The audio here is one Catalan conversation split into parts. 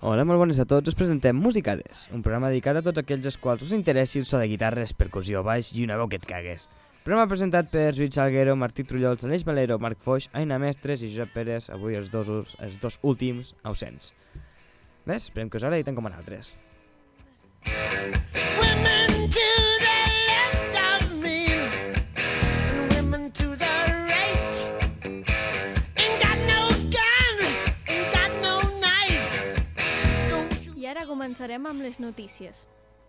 Hola, molt bones a tots. Us presentem Musicades, un programa dedicat a tots aquells als quals us interessi el so de guitarres, percussió, baix i una veu que et cagues. Programa presentat per Lluís Salguero, Martí Trullols, Aleix Valero, Marc Foix, Aina Mestres i Josep Pérez, avui els dos últims ausents. Ves? Esperem que us agradi tant com a nosaltres. Women to the left of me and women to the right. Ain't got no gun, ain't got no knife. I ara començarem amb les notícies.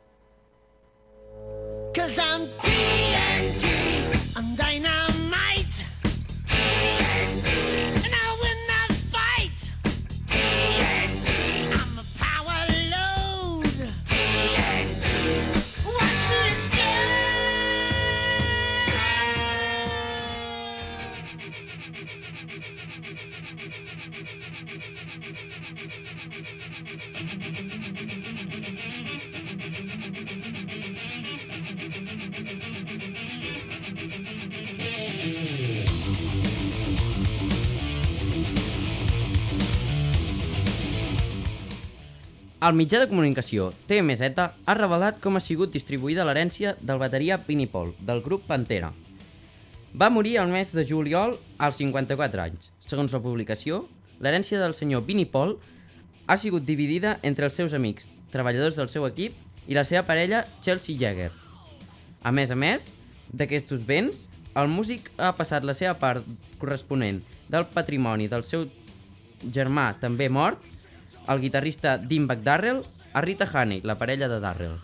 'Cause I'm TNT, I'm dynamite. TNT, and I'll win the fight. TNT, I'm a power load. TNT, watch me explode. El mitjà de comunicació TMZ ha revelat com ha sigut distribuïda l'herència del bateria Vinnie Paul, del grup Pantera. Va morir el mes de juliol als 54 anys. Segons la publicació, l'herència del senyor Vinnie Paul ha sigut dividida entre els seus amics, treballadors del seu equip i la seva parella Chelsea Jagger. A més d'aquests béns, el músic ha passat la seva part corresponent del patrimoni del seu germà també mort, el guitarrista Dimebag Darrell, a Rita Haney, la parella de Darrell.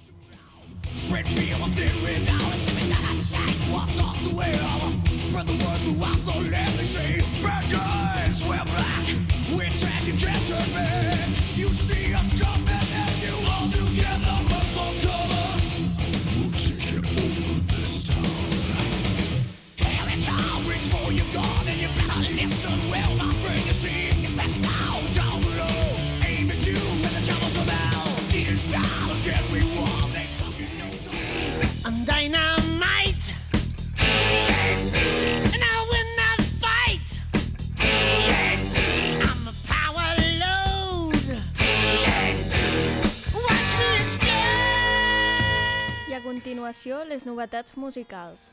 I'm dynamite. TNT, and I'll win the fight. TNT, I'm a power load. TNT, watch me explode. I a continuació, les novetats musicals.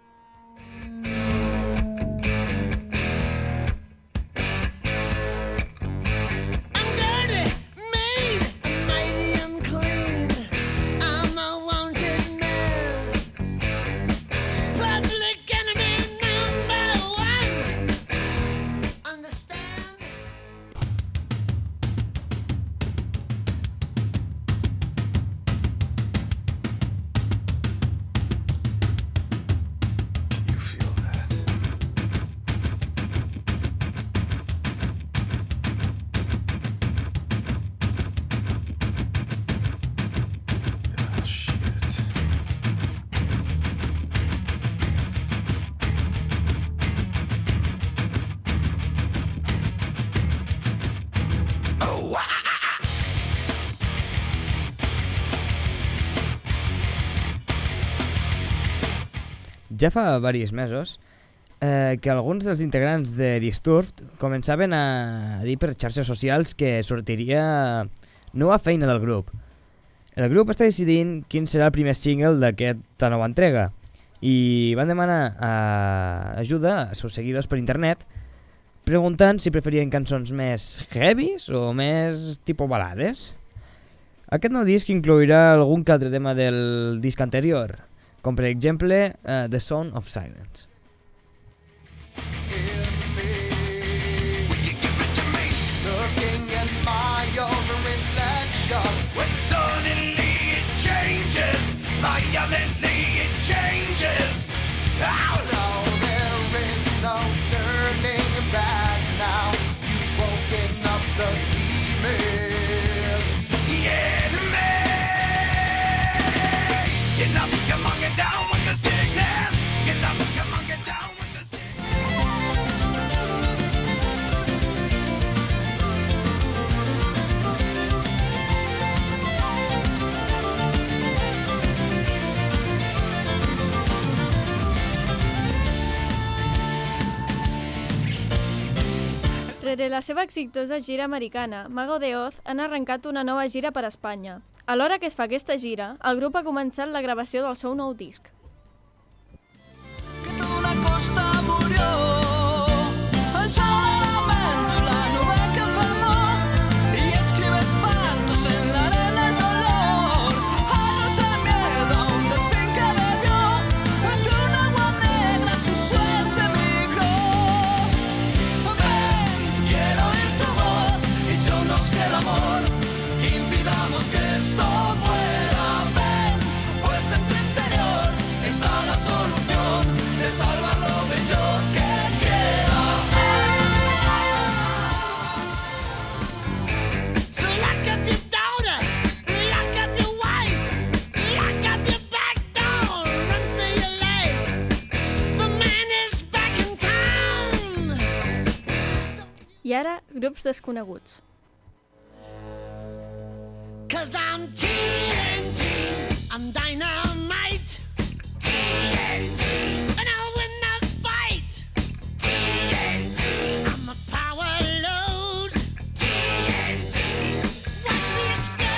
Ja fa diversos mesos que alguns dels integrants de Disturbed començaven a dir per xarxes socials que sortiria nova feina del grup. El grup està decidint quin serà el primer single d'aquesta nova entrega i van demanar ajuda als seus seguidors per internet preguntant si preferien cançons més heavies o més tipus balades. Aquest nou disc inclourà algun que altre tema del disc anterior, com per exemple The Sound of Silence. Darrere la seva exitosa gira americana, Mago de Oz han arrencat una nova gira per Espanya. Alhora que es fa aquesta gira, el grup ha començat la gravació del seu nou disc. Una costa murió, el sol lamento la nube que formó y escribe espantos en la arena el dolor. Anoche el miedo a un delfín que bebió de un agua negra su suerte migró. Ven, quiero oír tu voz y somos que el amor impidamos que esto muera. Ven, pues en tu interior está la solución de salvar lo bello que queda. So lock up your daughter, lock up your wife, lock up your back door, run for your life. The man is back in town. I ara, grups desconeguts. 'Cause I'm TNT, I'm dynamite. TNT, and I'll win the fight. TNT, I'm a power load. TNT, watch me explode.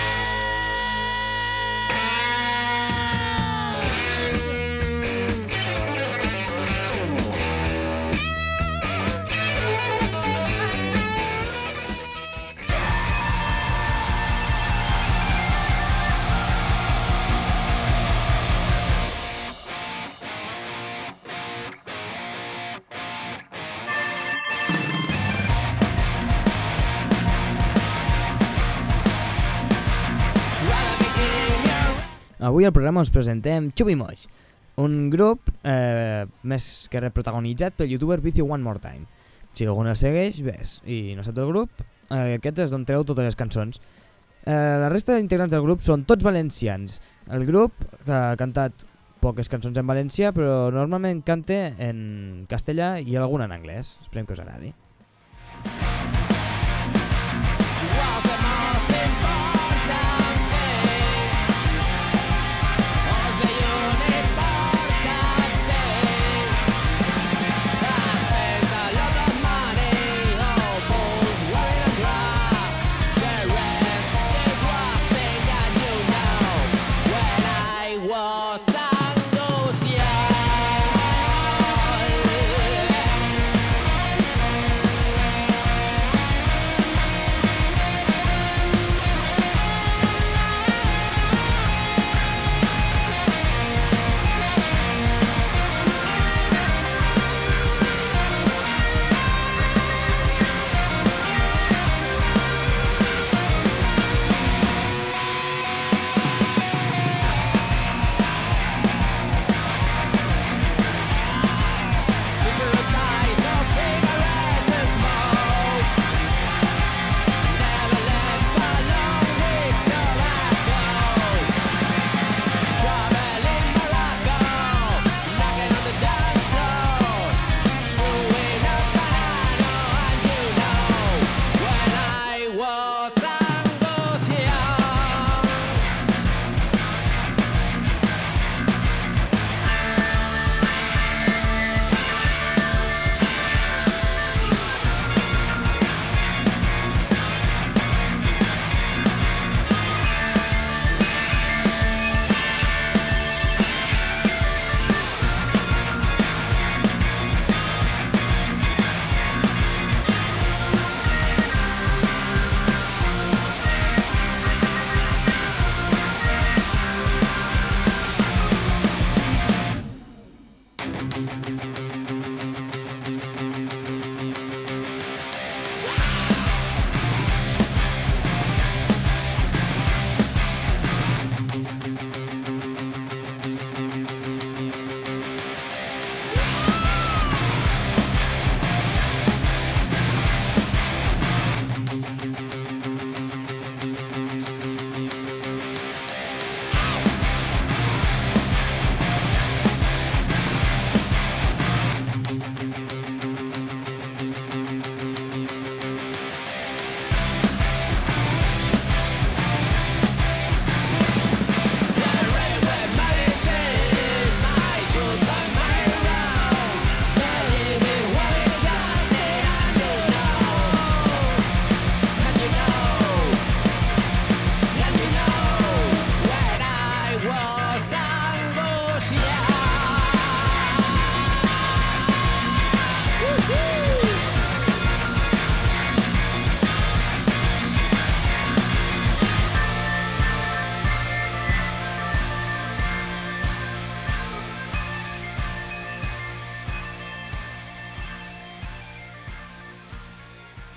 Avui al programa us presentem Chubby Moix, un grup més que protagonitzat pel youtuber Vicio One More Time. Si algú el segueix, ves. I no sap del grup, aquest és d'on treu totes les cançons. La resta d'integrants del grup són tots valencians. El grup ha cantat poques cançons en valencià, però normalment canta en castellà i alguna en anglès. Esperem que us agradi.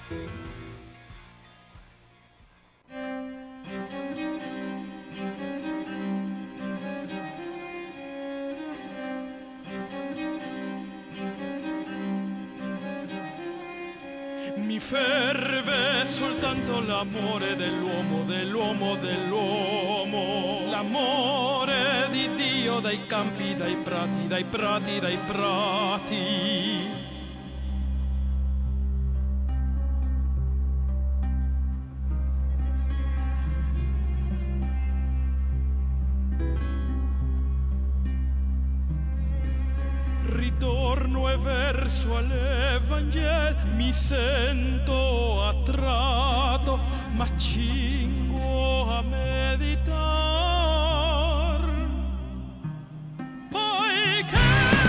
Mi ferve soltanto l'amore dell'uomo, dell'uomo, dell'uomo. L'amore di Dio dai campi, dai prati, dai prati, dai prati. Ritorno e verso all'Evangel, mi sento attratto, ma cingo a meditar. Poiché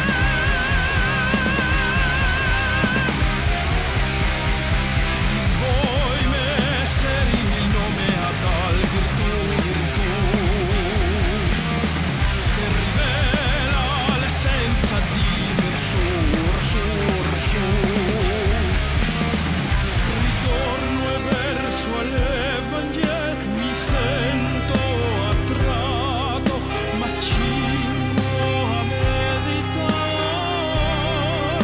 voi messeri il nome a tal virtù, che rivela l'essenza di ritorno e verso all'Evangel, mi sento attratto, ma cingo a meditar.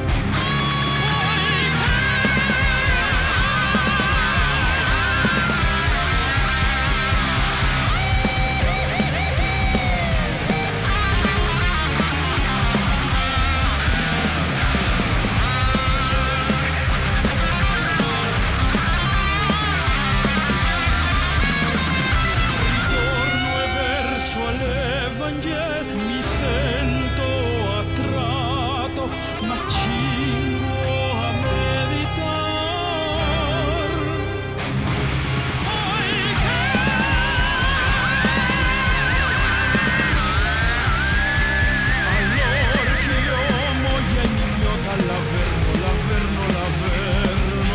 Mi sento attratto, ma cingo a meditar. Allora che io moglie ignota l'Averno, l'Averno, l'Averno.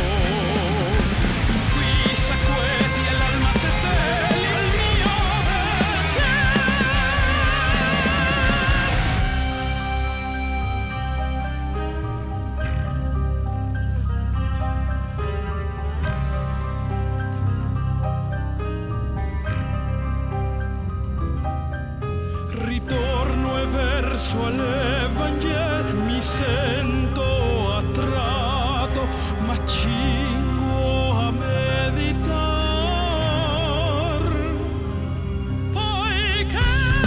Qui s'acqueti e l'alma se sveglia il mio vergine. Ritorno e verso all'Evangel, mi sento attratto, ma cingo a meditar. Poiché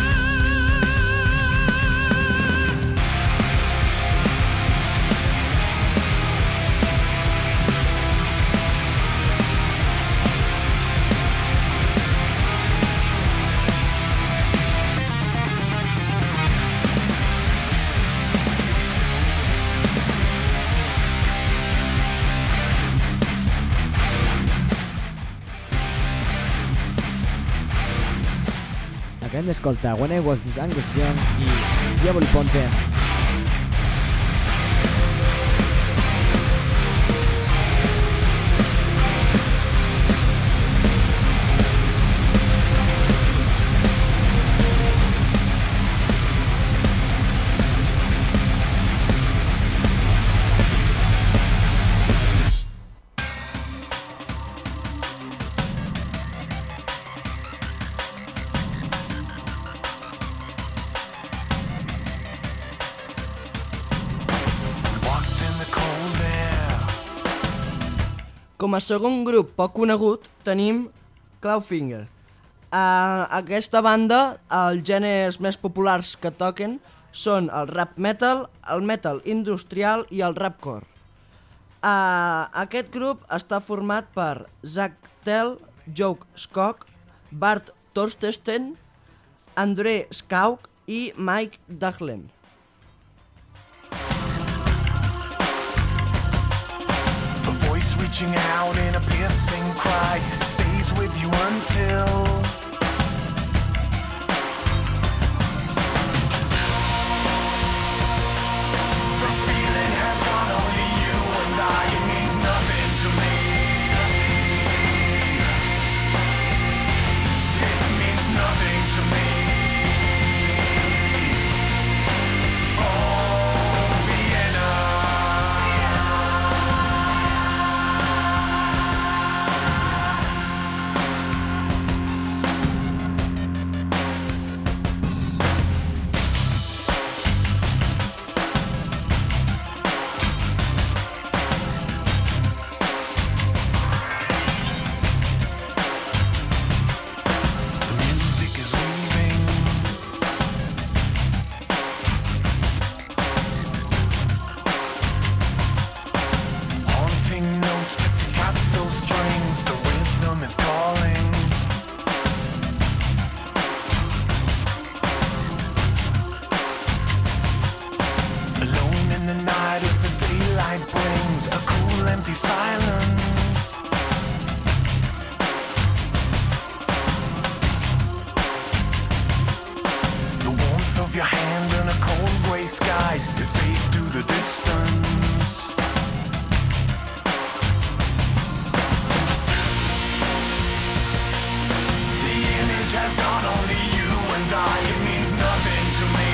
Acabem d'escoltar When I Was Angus Young i Diavoli Ponte. Com a segon grup poc conegut tenim Clawfinger. Aquesta banda, els gèneres més populars que toquen són el rap metal, el metal industrial i el rapcore. Aquest grup està format per Zach Tell, Joe Skog, Bart Torstensen, André Skauk i Mike Daglen. Reaching out in a piercing cry stays with you until the feeling has gone, only you and I, it means nothing to me. This means nothing to me. Oh, Vienna. night brings a cool empty silence. The warmth of your hand in a cold gray sky, it fades to the distance. The image has gone, only you and I, it means nothing to me.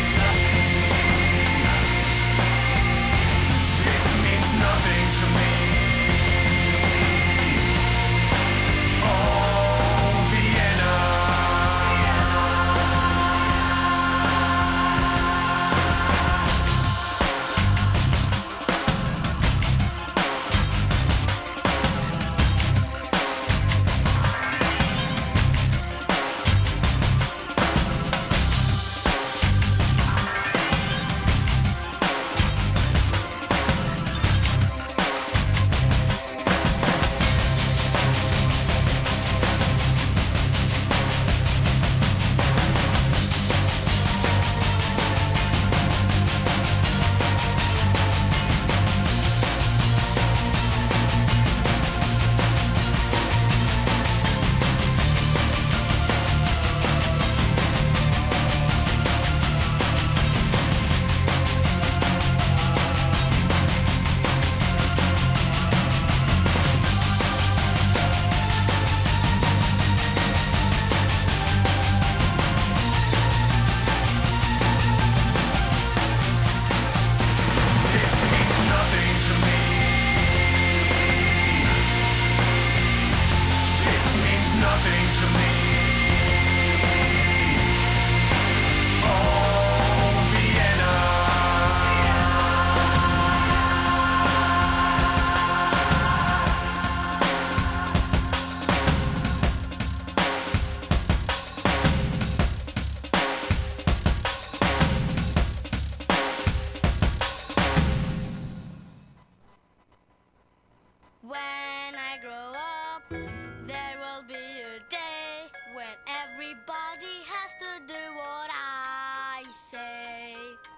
This means nothing to me. Oh, Vienna. When I grow up, there will be a day when everybody has to do what I say.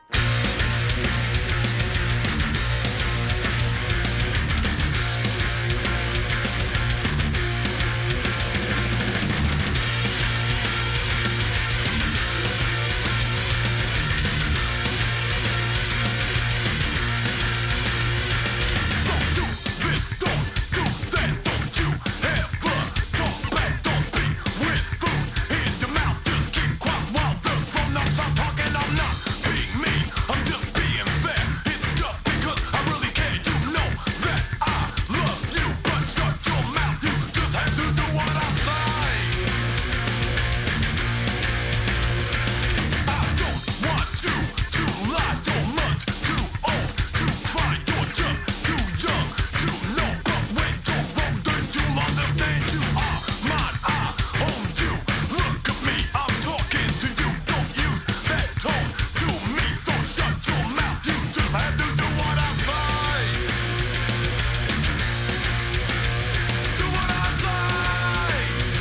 Don't do this, don't do that, don't you ever talk back, don't speak with food in your mouth, just keep quiet while the grown-ups are talking. I'm not being mean, I'm just being fair. It's just because I really care, you know that I love you, but shut your mouth, you just have to do what I say. I don't want you to lie, you're much too old to cry, you're just too young to know. But when you're wrong, then you'll understand you are mine, I own you. Look at me, I'm talking to you, don't use that tone to me. So shut your mouth, you just have to do what I say. Do what I say.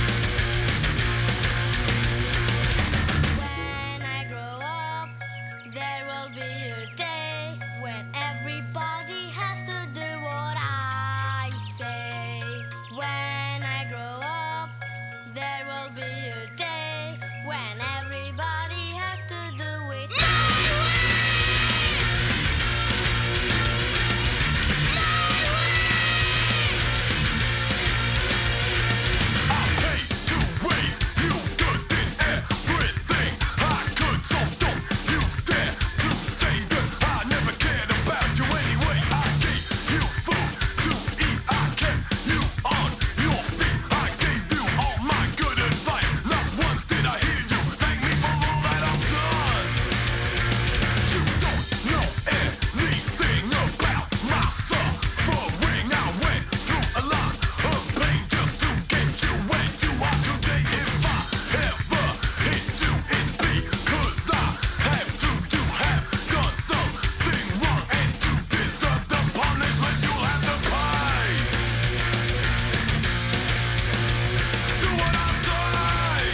When I grow up, there will be a day when everybody has to do what I say. When I grow up, there will be a day when everybody has to do it my way. I paid to raise you good in everything I could, so don't you dare to say that I never cared about you anyway. I gave you food to eat, I kept you on your feet, I gave you all my good advice. Not once did I hear you thank me for all that I've done. You don't know anything about my suffering. I went through a lot of pain just to get you where you are today. If I ever hit you, it's because I have to. You have done something wrong and you deserve the punishment you'll have to pay. Do what I say.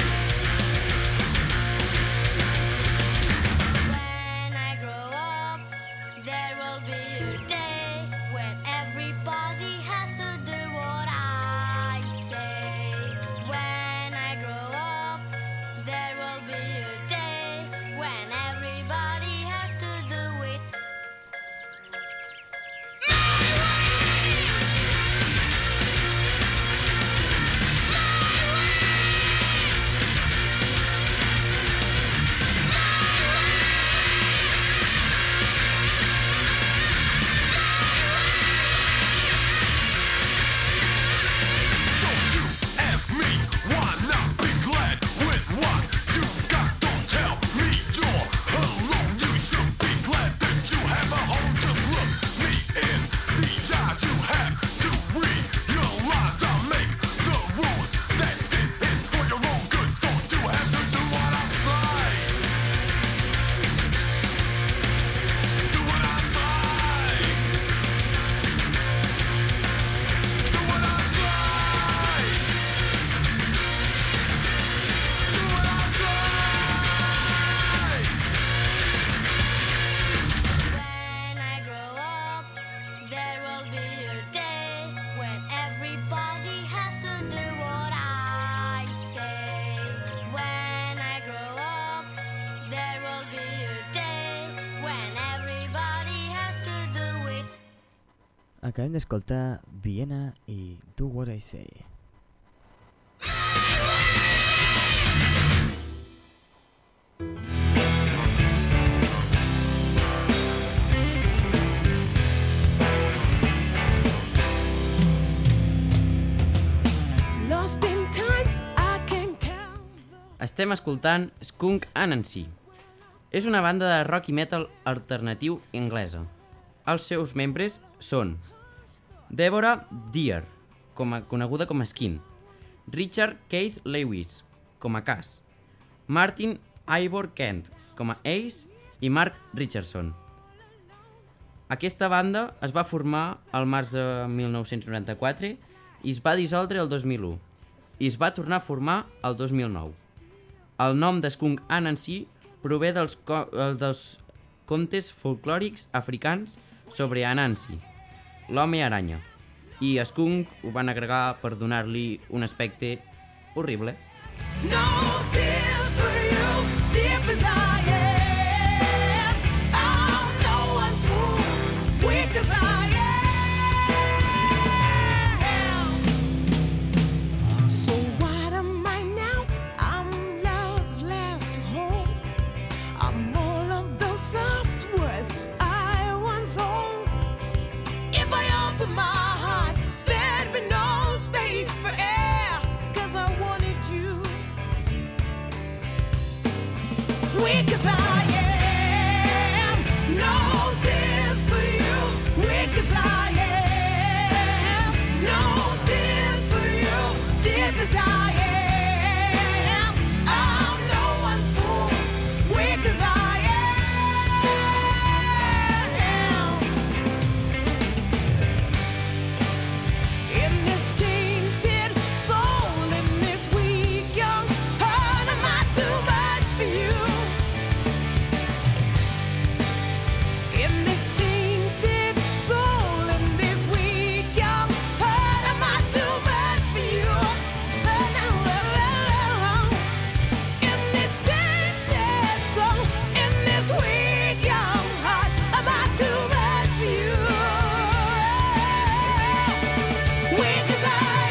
When I grow up, there will be a day you have a home, just look me in the eyes. You have to realize I make the rules. That's it, it's for your own good, so you have to do what I say. Do what I say. Do what I say. Do what I say. When I grow up, there will be a day when everybody has to do what I say. When I grow up, there will be a day when everybody has to do it. Acabem d'escoltar Viena i Do What I Say. Lost in time, I can count. Estem escoltant Skunk Anansi. És una banda de rock i metal alternatiu anglesa. Els seus membres són Deborah Deer, coneguda com a Skin, Richard Keith Lewis, com a Cass, Martin Ivor Kent, com a Ace, i Mark Richardson. Aquesta banda es va formar al març de 1994 i es va dissoldre el 2001 i es va tornar a formar el 2009. El nom de Skunk Anansi prové dels contes folclòrics africans sobre Anansi, l'home aranya, i Skunk ho van agregar per donar-li un aspecte horrible. No tears for you, deep as I am. I'm no one's fool, weak as I am. So what am I now? I'm love's last home. I'm all of those soft words I once owned. If I open my heart, there'd be no space for air, 'cause I wanted you. Weak as I am, no tears for you. Weak as I am, no tears for you. Deep as I am, I'm no one's fool. Weak as I am. In this tainted soul, in this weak young heart, am I too much for you? In this tainted soul, in this weak young heart, am I too much for you? In this tainted soul, in this weak young heart, am I too much for you? Weak as I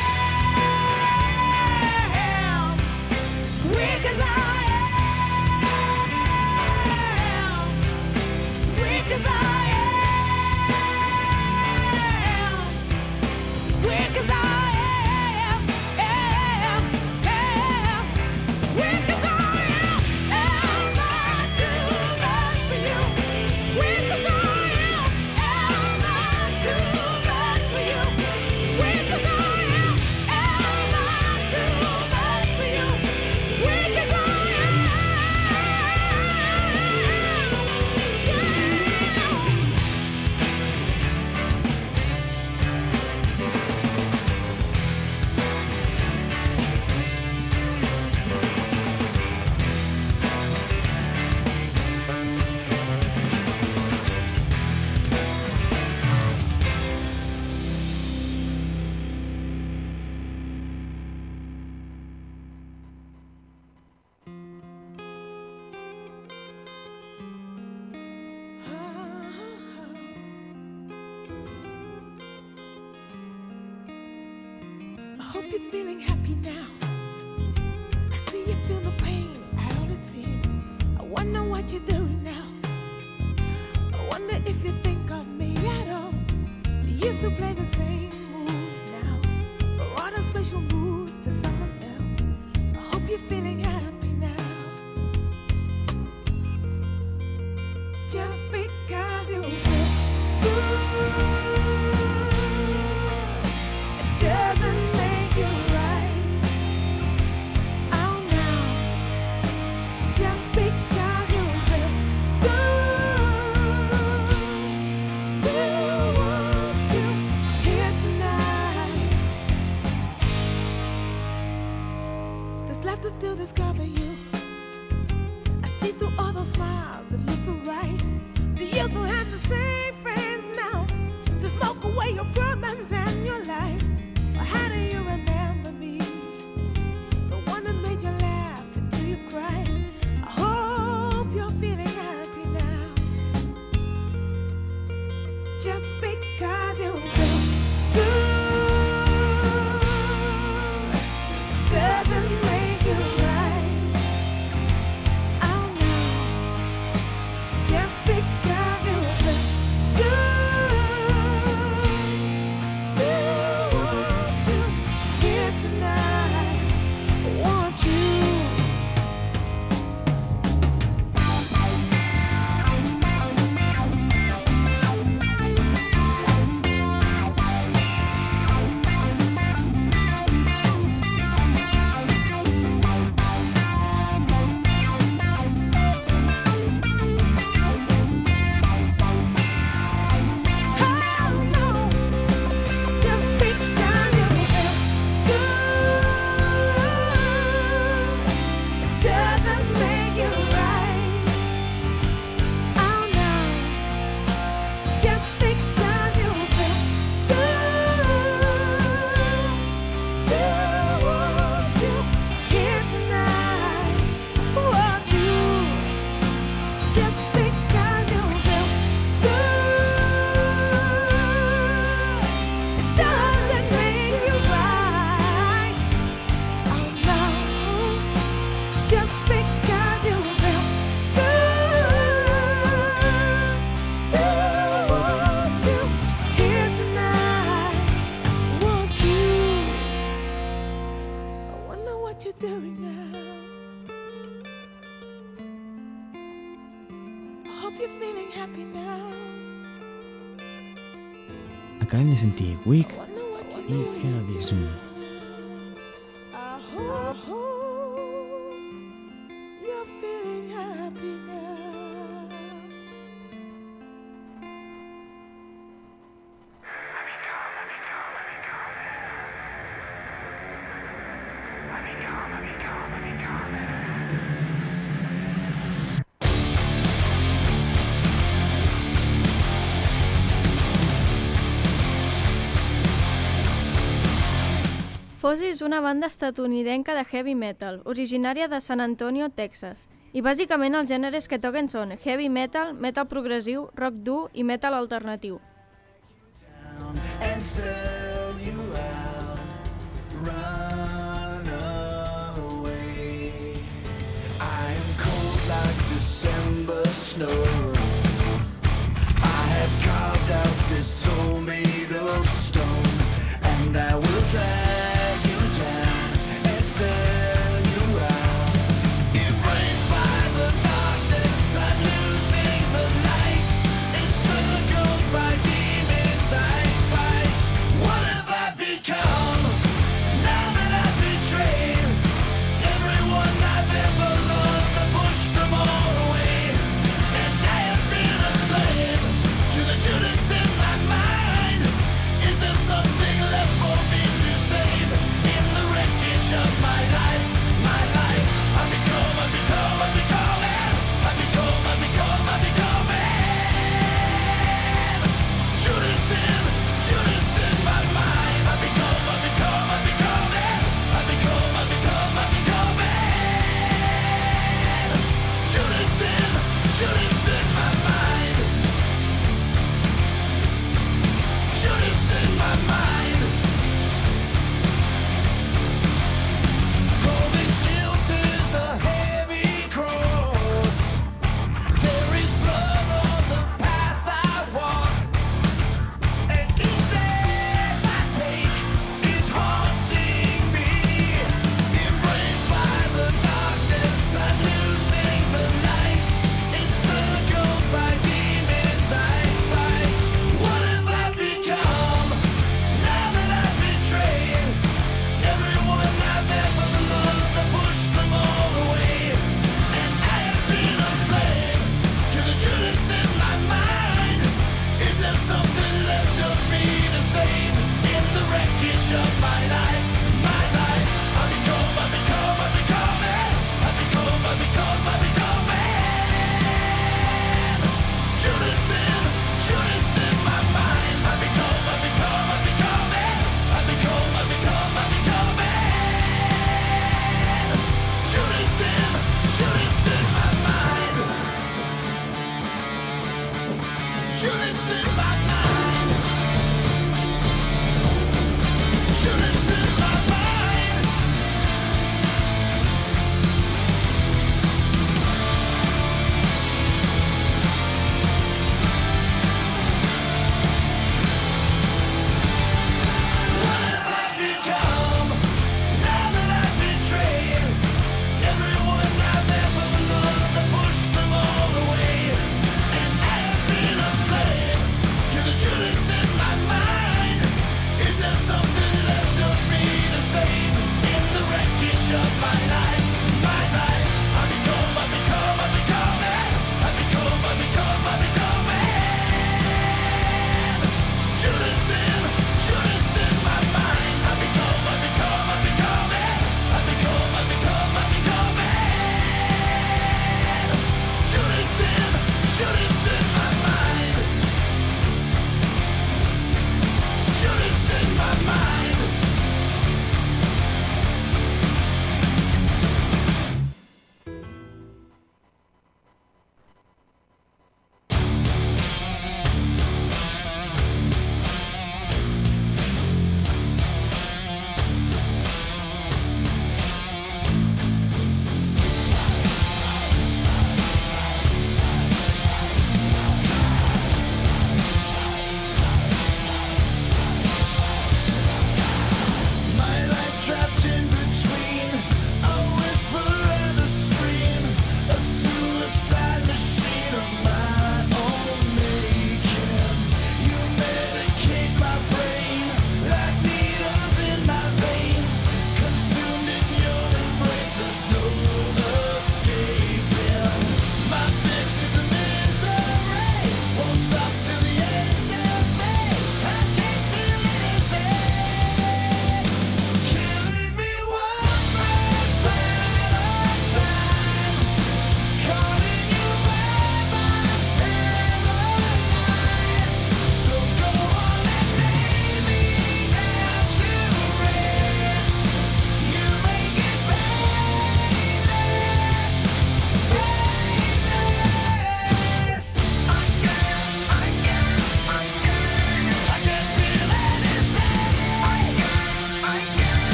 am, weak as I am, weak as I am, weak as I am, weak as I am I too much for you? Weak as I am I too much for you? Weak as I am I too much for you? Weak as I am. I hope you're feeling happy now. I see you feel no pain at all, it seems. I wonder what you're doing now. I wonder if you think of me at all. You used to play the same moves now, or other special moves for someone else. I hope you're feeling happy now. Just because just because you feel good doesn't make you right. Oh no, just because you feel good, still want you here tonight. Want you. Acabem de sentir Weak i Heroism. Fozzy és una banda estatunidenca de heavy metal, originària de San Antonio, Texas. I bàsicament els gèneres que toquen són heavy metal, metal progressiu, rock dur i metal alternatiu. And sell you out, run away. I am cold like December snow. I have carved out this soul made of stone, and I will drag you down and sell you out. Embraced by the darkness, I'm losing the light, encircled by demons I fight. What have I become now that I've betrayed everyone I've ever loved? I pushed them all away, and I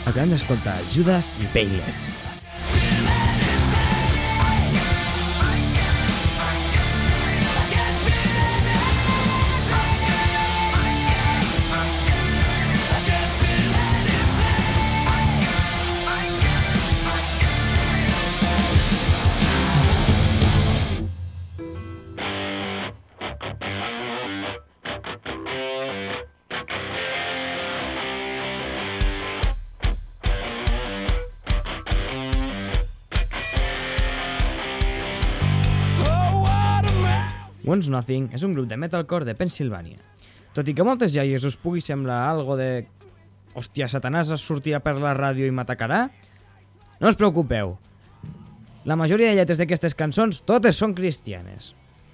Acabem d'escoltar Judas i Payless. Once Nothing és un grup de metalcore de Pensilvània. Tot i que a moltes iaies us pugui semblar algo de... Hòstia, Satanàs es sortirà per la ràdio i m'atacarà? No us preocupeu. La majoria de lletres d'aquestes cançons totes són cristianes.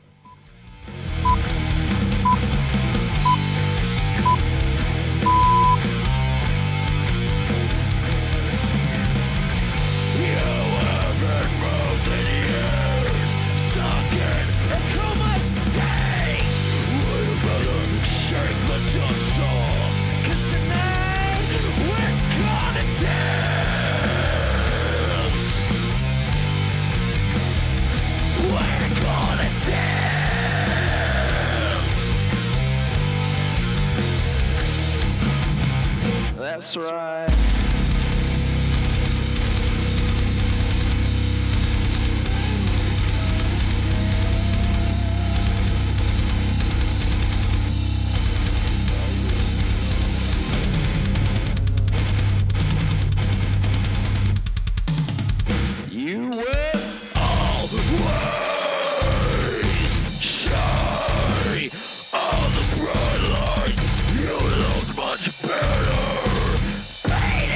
That's right. You were always shy of the bright light. You look much better. Pain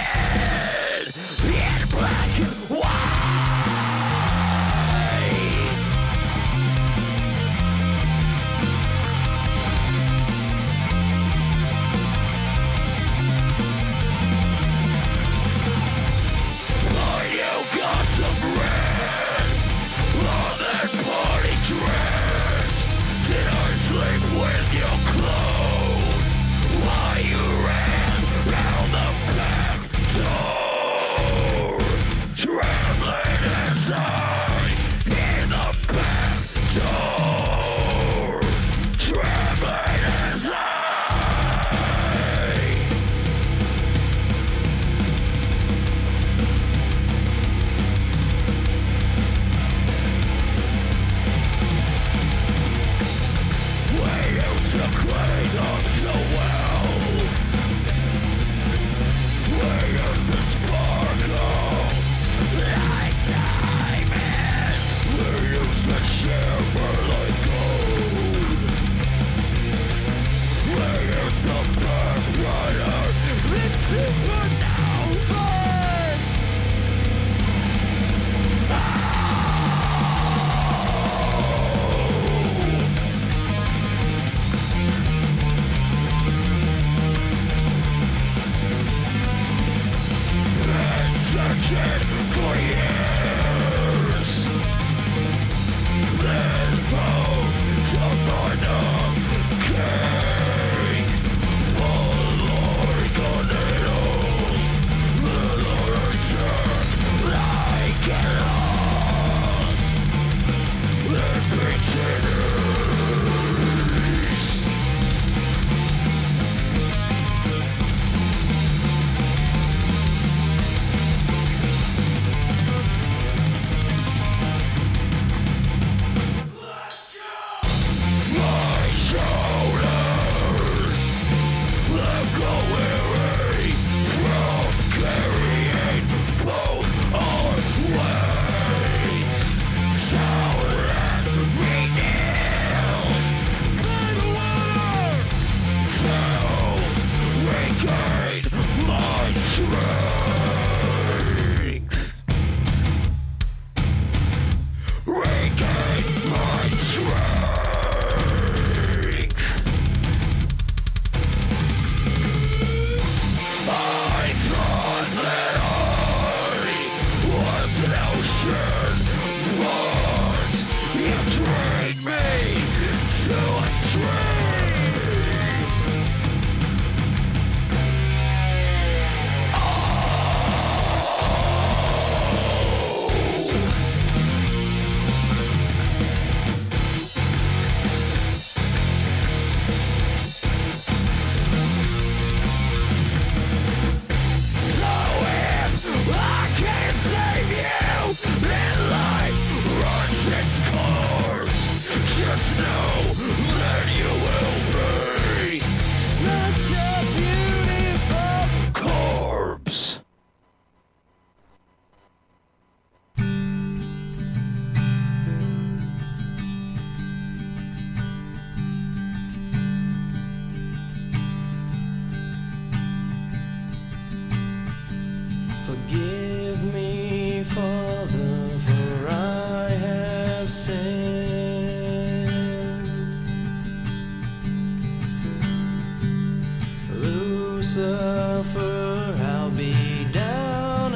Lucifer, I'll be down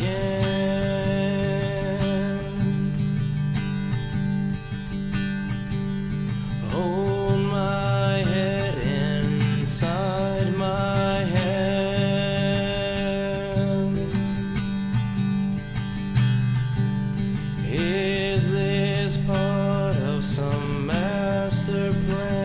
again. Hold my head inside my hands. Is this part of some master plan?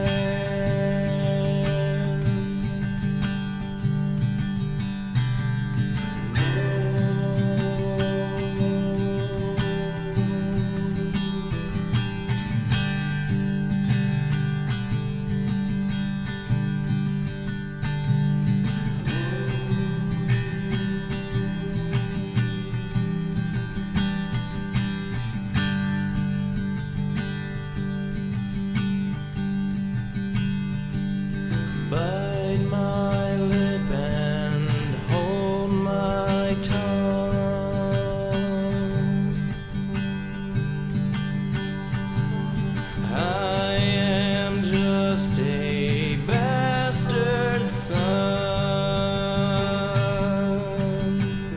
Bite my lip and hold my tongue. I am just a bastard son,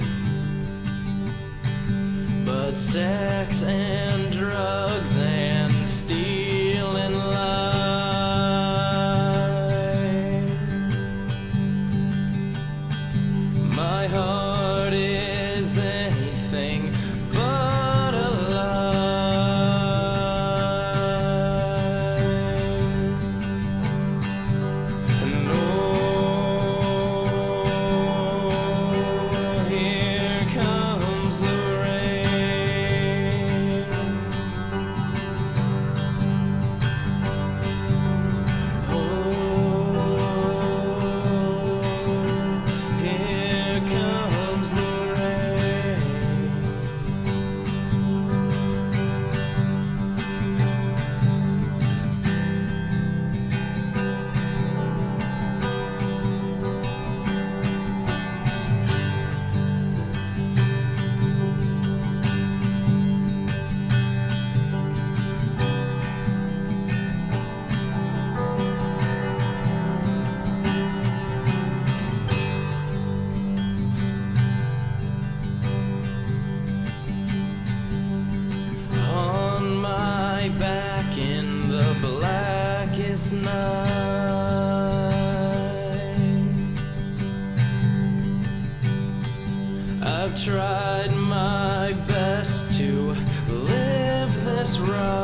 but sex and drugs and steel and lie. My heart is anything but alive. And oh, here comes the rain. Here comes the rain. On my back in the blackest night, I've tried my best to live this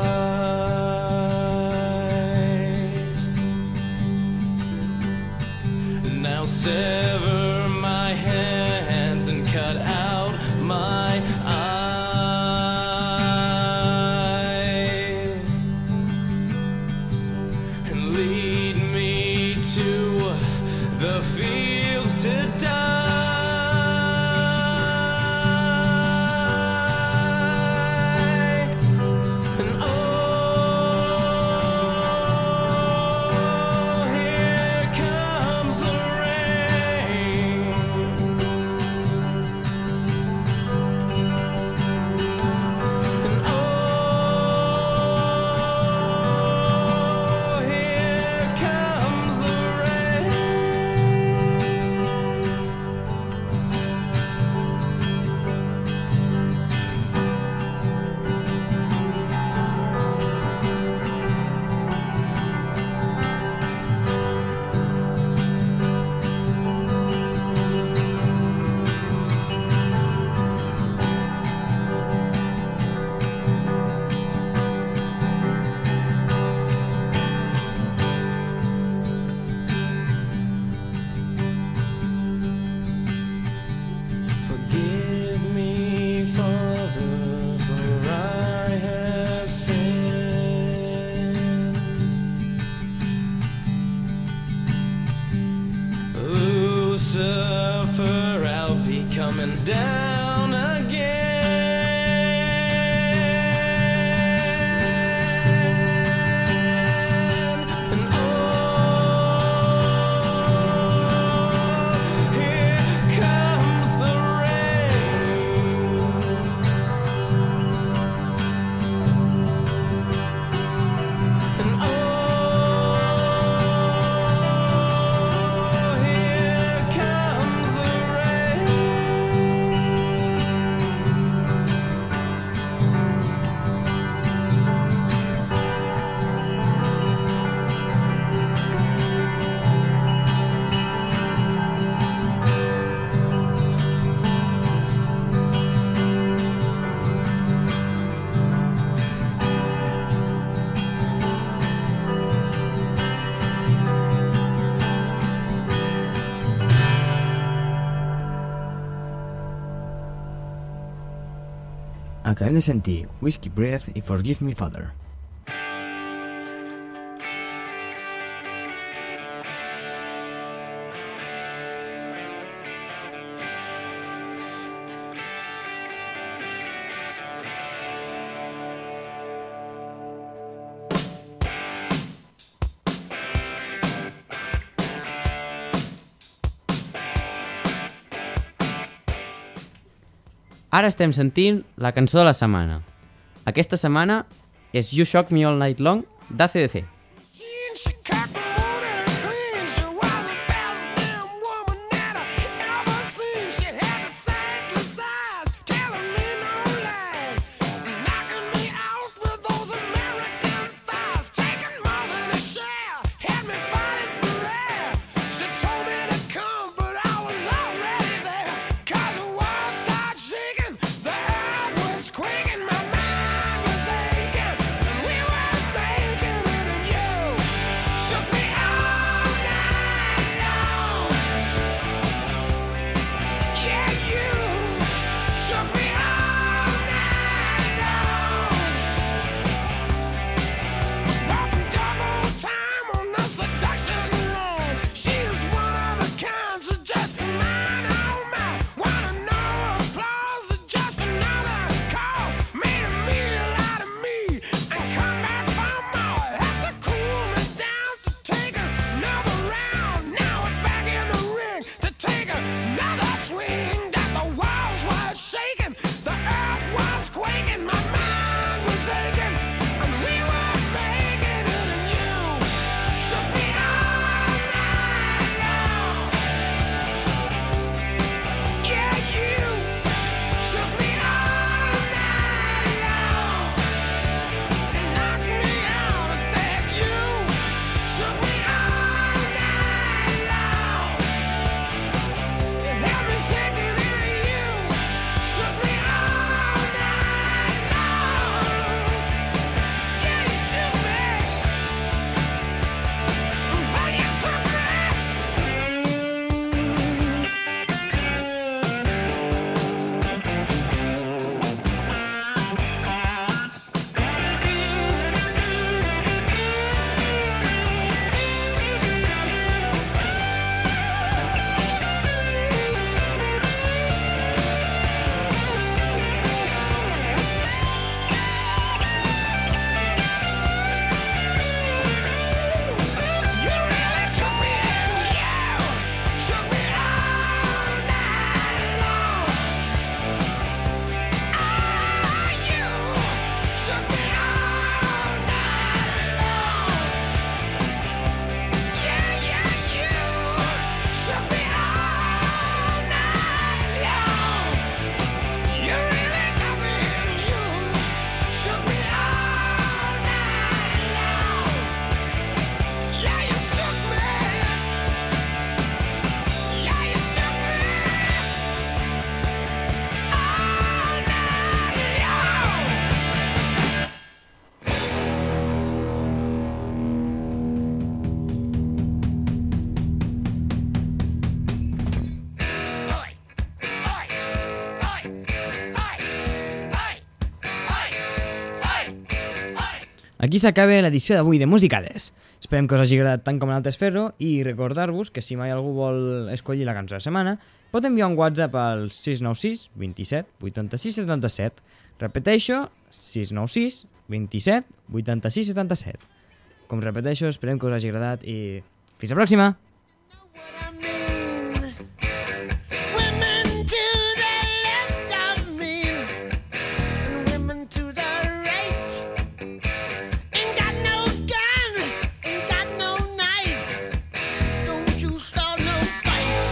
right. Now sever my hands and cut out my eyes and lead me to the fields to die. And oh, here comes the rain. And oh, here comes the rain. Forgive me, Father, for I have sinned. Lucifer, I'll be coming down again. And oh, here comes the rain. And oh, here comes Acabem de sentir Whiskey Breath i Forgive Me Father. Ara estem sentint la cançó de la setmana. Aquesta setmana és You Shock Me All Night Long d'ACDC. Aquí s'acaba l'edició d'avui de Musicades. Esperem que us hagi agradat tant com a nosaltres fer-ho i recordar-vos que si mai algú vol escollir la cançó de la setmana pot enviar un WhatsApp al 696 27 86 77. Repeteixo, 696 27 86 77. Com repeteixo, esperem que us hagi agradat i fins la pròxima! Women to the left of me, and women to the right. Ain't got no gun, ain't got no knife. Don't you start no fight.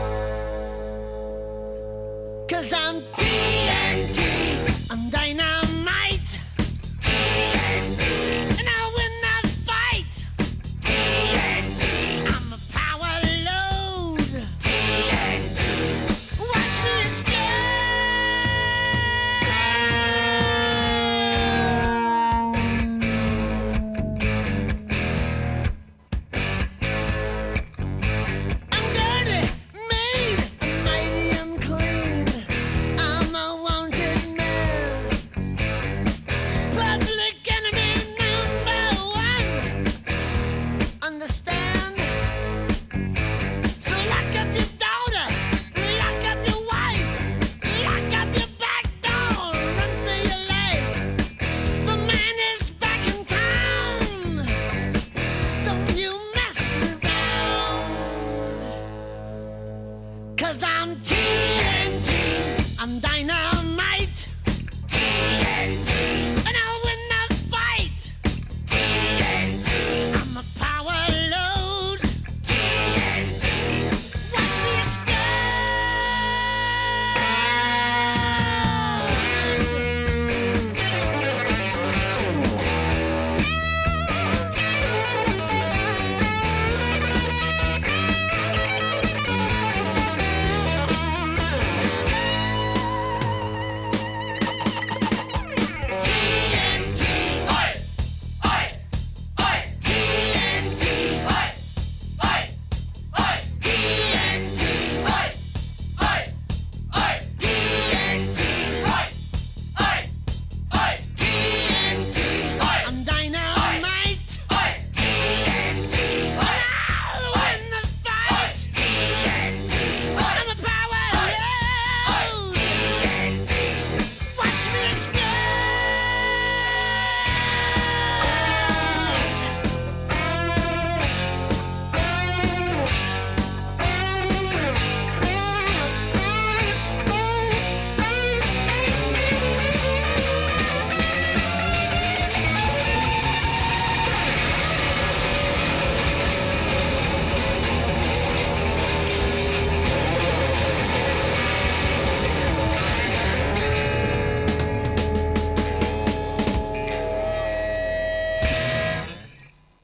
'Cause I'm TNT, I'm dynamite. TNT, and I'll win the fight. TNT, I'm a power load. TNT, watch me explode. I'm dirty, made, and mighty unclean. I'm a wanted man. 'cause I'm TNT. I'm dynamite.